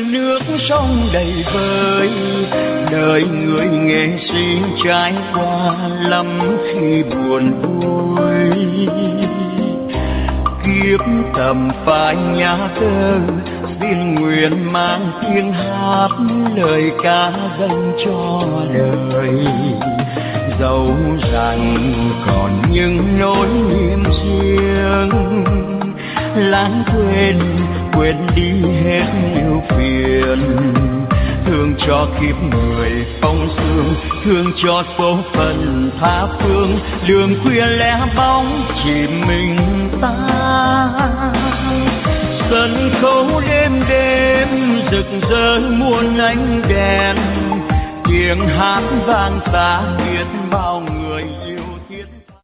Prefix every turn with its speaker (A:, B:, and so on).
A: nước sông đầy vơi. Đời người nghệ sĩ trải qua lắm khi buồn vui. Kiếp tầm phải nhã thơ, xin nguyện mang tiếng hát lời ca dâng cho đời. Dẫu rằng còn những nỗi niềm riêng, lãng quên đi hết ưu phiền. Thương cho kiếp người phong sương, thương cho số phận tha phương. Đường khuya lẻ bóng chỉ mình ta. Sân khấu đêm đêm rực rỡ muôn ánh đèn. Tiếng hát vang xa biệt